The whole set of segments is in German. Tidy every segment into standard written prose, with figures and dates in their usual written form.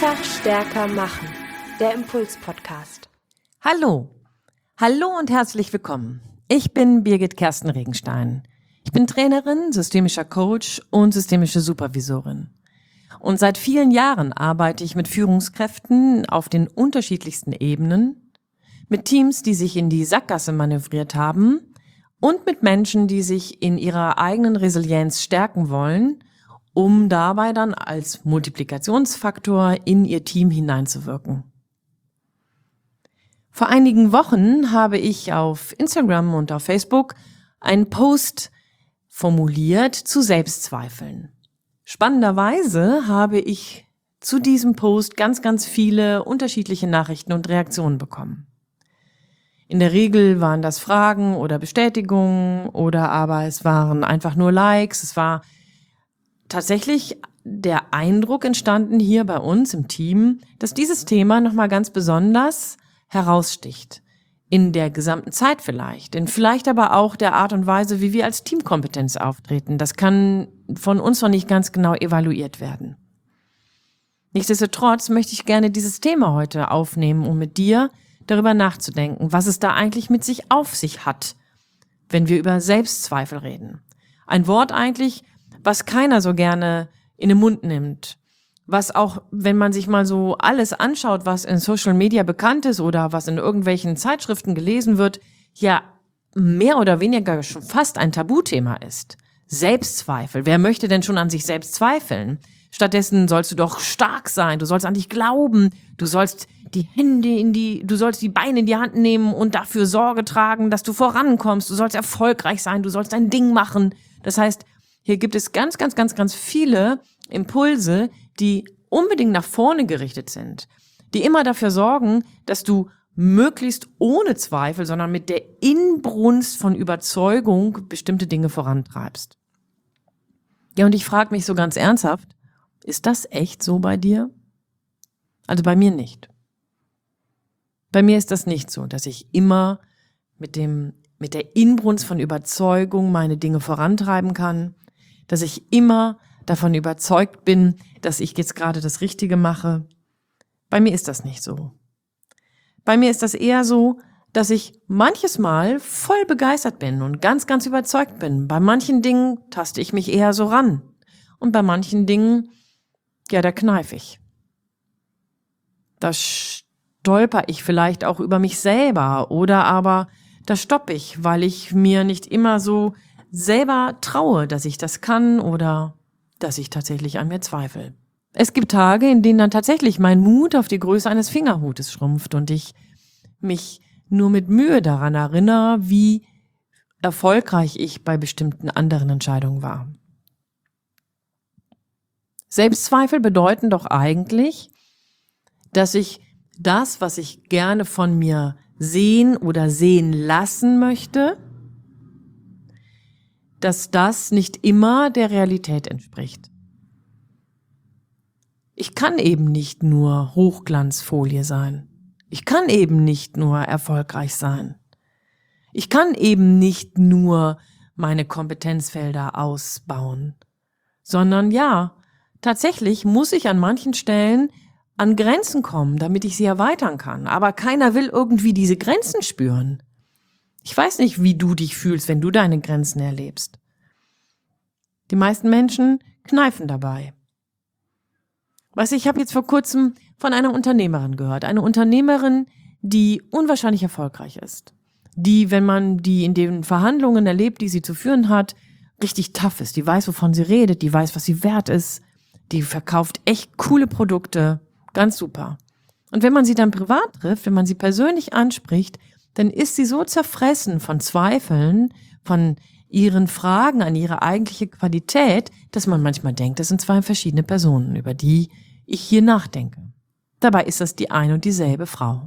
Einfach stärker machen. Der Impuls-Podcast. Hallo und herzlich willkommen. Ich bin Birgit Kersten Regenstein. Ich bin Trainerin, systemischer Coach und systemische Supervisorin. Und seit vielen Jahren arbeite ich mit Führungskräften auf den unterschiedlichsten Ebenen, mit Teams, die sich in die Sackgasse manövriert haben und mit Menschen, die sich in ihrer eigenen Resilienz stärken wollen, um dabei dann als Multiplikationsfaktor in ihr Team hineinzuwirken. Vor einigen Wochen habe ich auf Instagram und auf Facebook einen Post formuliert zu Selbstzweifeln. Spannenderweise habe ich zu diesem Post ganz viele unterschiedliche Nachrichten und Reaktionen bekommen. In der Regel waren das Fragen oder Bestätigungen oder aber es waren einfach nur Likes. Es war tatsächlich der Eindruck entstanden hier bei uns im Team, dass dieses Thema nochmal ganz besonders heraussticht. In der gesamten Zeit vielleicht, in vielleicht aber auch der Art und Weise, wie wir als Teamkompetenz auftreten. Das kann von uns noch nicht ganz genau evaluiert werden. Nichtsdestotrotz möchte ich gerne dieses Thema heute aufnehmen, um mit dir darüber nachzudenken, was es da eigentlich mit sich auf sich hat, wenn wir über Selbstzweifel reden. Ein Wort eigentlich, was keiner so gerne in den Mund nimmt. Was auch, wenn man sich mal so alles anschaut, was in Social Media bekannt ist oder was in irgendwelchen Zeitschriften gelesen wird, ja mehr oder weniger schon fast ein Tabuthema ist. Selbstzweifel. Wer möchte denn schon an sich selbst zweifeln? Stattdessen sollst du doch stark sein, du sollst an dich glauben, du sollst die Beine in die Hand nehmen und dafür Sorge tragen, dass du vorankommst, du sollst erfolgreich sein, du sollst dein Ding machen. Das heißt, hier gibt es ganz viele Impulse, die unbedingt nach vorne gerichtet sind, die immer dafür sorgen, dass du möglichst ohne Zweifel, sondern mit der Inbrunst von Überzeugung bestimmte Dinge vorantreibst. Ja, und ich frage mich so ganz ernsthaft, ist das echt so bei dir? Also bei mir nicht. Bei mir ist das nicht so, dass ich immer mit der Inbrunst von Überzeugung meine Dinge vorantreiben kann, dass ich immer davon überzeugt bin, dass ich jetzt gerade das Richtige mache. Bei mir ist das nicht so. Bei mir ist das eher so, dass ich manches Mal voll begeistert bin und ganz überzeugt bin. Bei manchen Dingen taste ich mich eher so ran. Und bei manchen Dingen, ja, da kneife ich. Da stolper ich vielleicht auch über mich selber oder aber da stoppe ich, weil ich mir nicht immer so selber traue, dass ich das kann oder dass ich tatsächlich an mir zweifle. Es gibt Tage, in denen dann tatsächlich mein Mut auf die Größe eines Fingerhutes schrumpft und ich mich nur mit Mühe daran erinnere, wie erfolgreich ich bei bestimmten anderen Entscheidungen war. Selbstzweifel bedeuten doch eigentlich, dass ich das, was ich gerne von mir sehen oder sehen lassen möchte, dass das nicht immer der Realität entspricht. Ich kann eben nicht nur Hochglanzfolie sein. Ich kann eben nicht nur erfolgreich sein. Ich kann eben nicht nur meine Kompetenzfelder ausbauen, sondern ja, tatsächlich muss ich an manchen Stellen an Grenzen kommen, damit ich sie erweitern kann. Aber keiner will irgendwie diese Grenzen spüren. Ich weiß nicht, wie du dich fühlst, wenn du deine Grenzen erlebst. Die meisten Menschen kneifen dabei. Ich habe jetzt vor kurzem von einer Unternehmerin gehört. Eine Unternehmerin, die unwahrscheinlich erfolgreich ist. Die, wenn man die in den Verhandlungen erlebt, die sie zu führen hat, richtig tough ist. Die weiß, wovon sie redet, die weiß, was sie wert ist. Die verkauft echt coole Produkte. Ganz super. Und wenn man sie dann privat trifft, wenn man sie persönlich anspricht, dann ist sie so zerfressen von Zweifeln, von ihren Fragen an ihre eigentliche Qualität, dass man manchmal denkt, das sind zwei verschiedene Personen, über die ich hier nachdenke. Dabei ist das die eine und dieselbe Frau.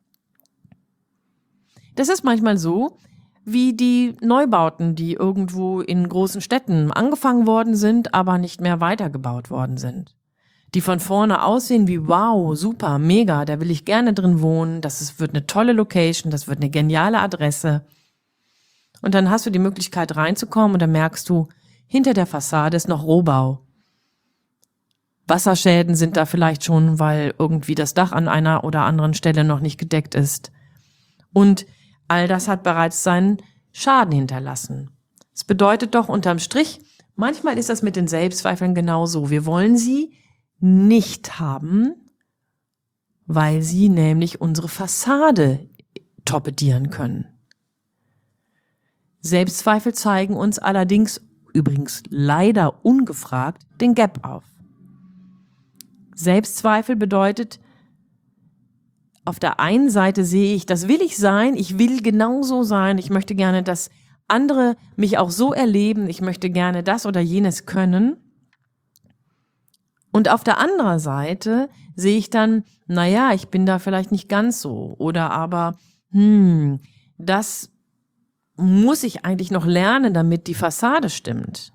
Das ist manchmal so, wie die Neubauten, die irgendwo in großen Städten angefangen worden sind, aber nicht mehr weitergebaut worden sind. Die von vorne aussehen wie wow, super, mega, da will ich gerne drin wohnen, wird eine tolle Location, das wird eine geniale Adresse. Und dann hast du die Möglichkeit reinzukommen und dann merkst du, hinter der Fassade ist noch Rohbau. Wasserschäden sind da vielleicht schon, weil irgendwie das Dach an einer oder anderen Stelle noch nicht gedeckt ist. Und all das hat bereits seinen Schaden hinterlassen. Es bedeutet doch unterm Strich, manchmal ist das mit den Selbstzweifeln genauso. Wir wollen sie nicht haben, weil sie nämlich unsere Fassade torpedieren können. Selbstzweifel zeigen uns allerdings, übrigens leider ungefragt, den Gap auf. Selbstzweifel bedeutet, auf der einen Seite sehe ich, das will ich sein, ich will genauso sein, ich möchte gerne, dass andere mich auch so erleben, ich möchte gerne das oder jenes können. Und auf der anderen Seite sehe ich dann, naja, ich bin da vielleicht nicht ganz so oder aber, das muss ich eigentlich noch lernen, damit die Fassade stimmt.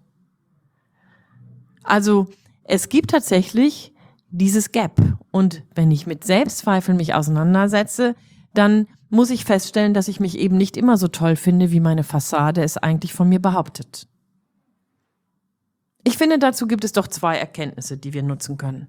Also es gibt tatsächlich dieses Gap. Und wenn ich mit Selbstzweifeln mich auseinandersetze, dann muss ich feststellen, dass ich mich eben nicht immer so toll finde, wie meine Fassade es eigentlich von mir behauptet. Ich finde, dazu gibt es doch 2 Erkenntnisse, die wir nutzen können.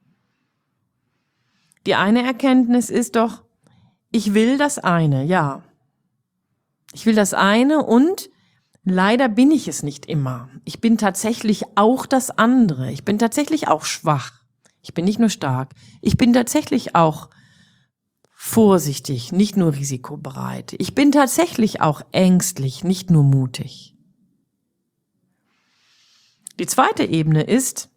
Die eine Erkenntnis ist doch, ich will das eine, ja. Ich will das eine und leider bin ich es nicht immer. Ich bin tatsächlich auch das andere. Ich bin tatsächlich auch schwach. Ich bin nicht nur stark. Ich bin tatsächlich auch vorsichtig, nicht nur risikobereit. Ich bin tatsächlich auch ängstlich, nicht nur mutig. Die zweite Ebene ist,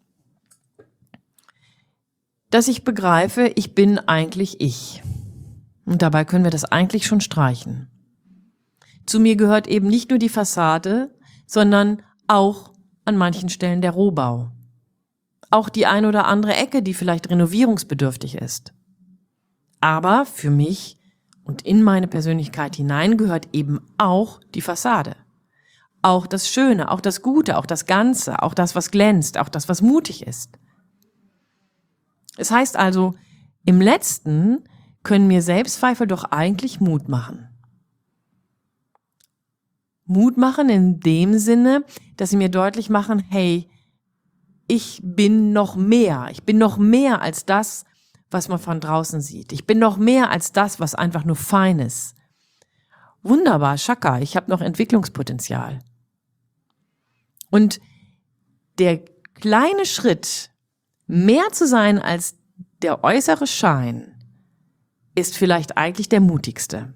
dass ich begreife, ich bin eigentlich ich. Und dabei können wir das eigentlich schon streichen. Zu mir gehört eben nicht nur die Fassade, sondern auch an manchen Stellen der Rohbau. Auch die ein oder andere Ecke, die vielleicht renovierungsbedürftig ist. Aber für mich und in meine Persönlichkeit hinein gehört eben auch die Fassade. Auch das Schöne, auch das Gute, auch das Ganze, auch das, was glänzt, auch das, was mutig ist. Es heißt also, im Letzten können mir Selbstzweifel doch eigentlich Mut machen. Mut machen in dem Sinne, dass sie mir deutlich machen, hey, ich bin noch mehr. Ich bin noch mehr als das, was man von draußen sieht. Ich bin noch mehr als das, was einfach nur fein ist. Wunderbar, Chaka, ich habe noch Entwicklungspotenzial. Und der kleine Schritt, mehr zu sein als der äußere Schein, ist vielleicht eigentlich der mutigste.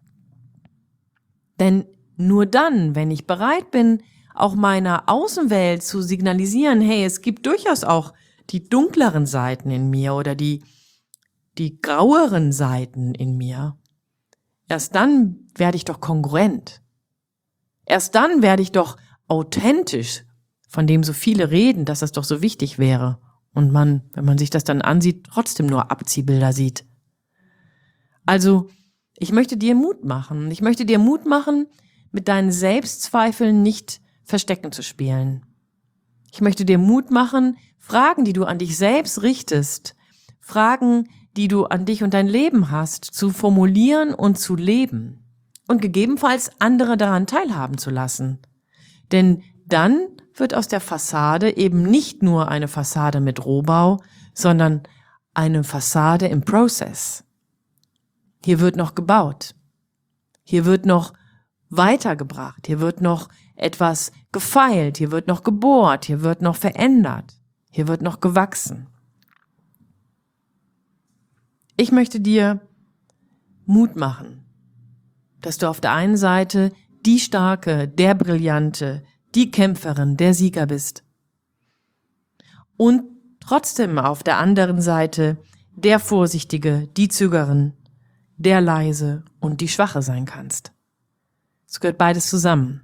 Denn nur dann, wenn ich bereit bin, auch meiner Außenwelt zu signalisieren, hey, es gibt durchaus auch die dunkleren Seiten in mir oder die graueren Seiten in mir, erst dann werde ich doch kongruent. Erst dann werde ich doch authentisch, von dem so viele reden, dass das doch so wichtig wäre. Und man, wenn man sich das dann ansieht, trotzdem nur Abziehbilder sieht. Also, ich möchte dir Mut machen. Ich möchte dir Mut machen, mit deinen Selbstzweifeln nicht Verstecken zu spielen. Ich möchte dir Mut machen, Fragen, die du an dich selbst richtest, Fragen, die du an dich und dein Leben hast, zu formulieren und zu leben und gegebenenfalls andere daran teilhaben zu lassen. Denn dann wird aus der Fassade eben nicht nur eine Fassade mit Rohbau, sondern eine Fassade im Prozess. Hier wird noch gebaut. Hier wird noch weitergebracht. Hier wird noch etwas gefeilt. Hier wird noch gebohrt. Hier wird noch verändert. Hier wird noch gewachsen. Ich möchte dir Mut machen, dass du auf der einen Seite die Starke, der Brillante, die Kämpferin, der Sieger bist. Und trotzdem auf der anderen Seite der Vorsichtige, die Zögerin, der Leise und die Schwache sein kannst. Es gehört beides zusammen.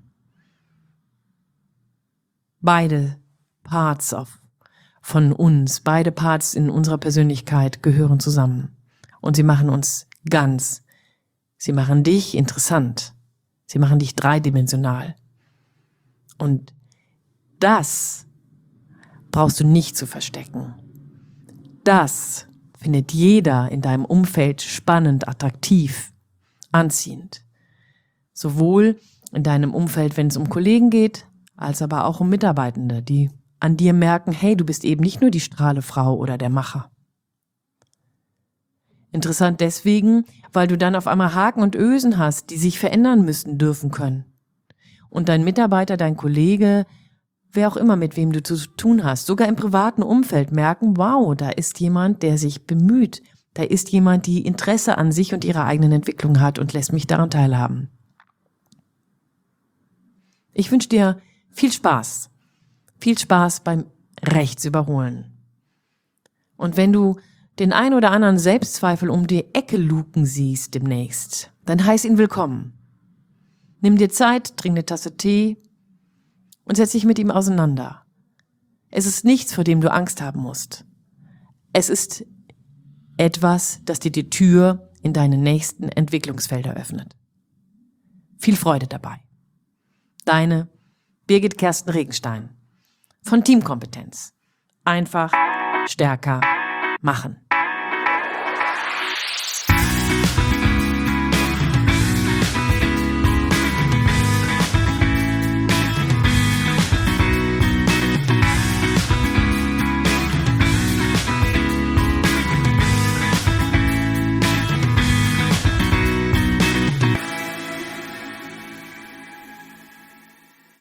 Beide Parts von uns, beide Parts in unserer Persönlichkeit gehören zusammen. Und sie machen uns ganz. Sie machen dich interessant. Sie machen dich dreidimensional. Und das brauchst du nicht zu verstecken. Das findet jeder in deinem Umfeld spannend, attraktiv, anziehend. Sowohl in deinem Umfeld, wenn es um Kollegen geht, als aber auch um Mitarbeitende, die an dir merken, hey, du bist eben nicht nur die Strahlefrau oder der Macher. Interessant deswegen, weil du dann auf einmal Haken und Ösen hast, die sich verändern müssen, dürfen können. Und dein Mitarbeiter, dein Kollege, wer auch immer, mit wem du zu tun hast, sogar im privaten Umfeld merken, wow, da ist jemand, der sich bemüht. Da ist jemand, die Interesse an sich und ihrer eigenen Entwicklung hat und lässt mich daran teilhaben. Ich wünsche dir viel Spaß. Viel Spaß beim Rechtsüberholen. Und wenn du den ein oder anderen Selbstzweifel um die Ecke luken siehst demnächst, dann heiß ihn willkommen. Nimm dir Zeit, trink eine Tasse Tee und setz dich mit ihm auseinander. Es ist nichts, vor dem du Angst haben musst. Es ist etwas, das dir die Tür in deine nächsten Entwicklungsfelder öffnet. Viel Freude dabei. Deine Birgit Kersten Regenstein von Teamkompetenz. Einfach stärker machen.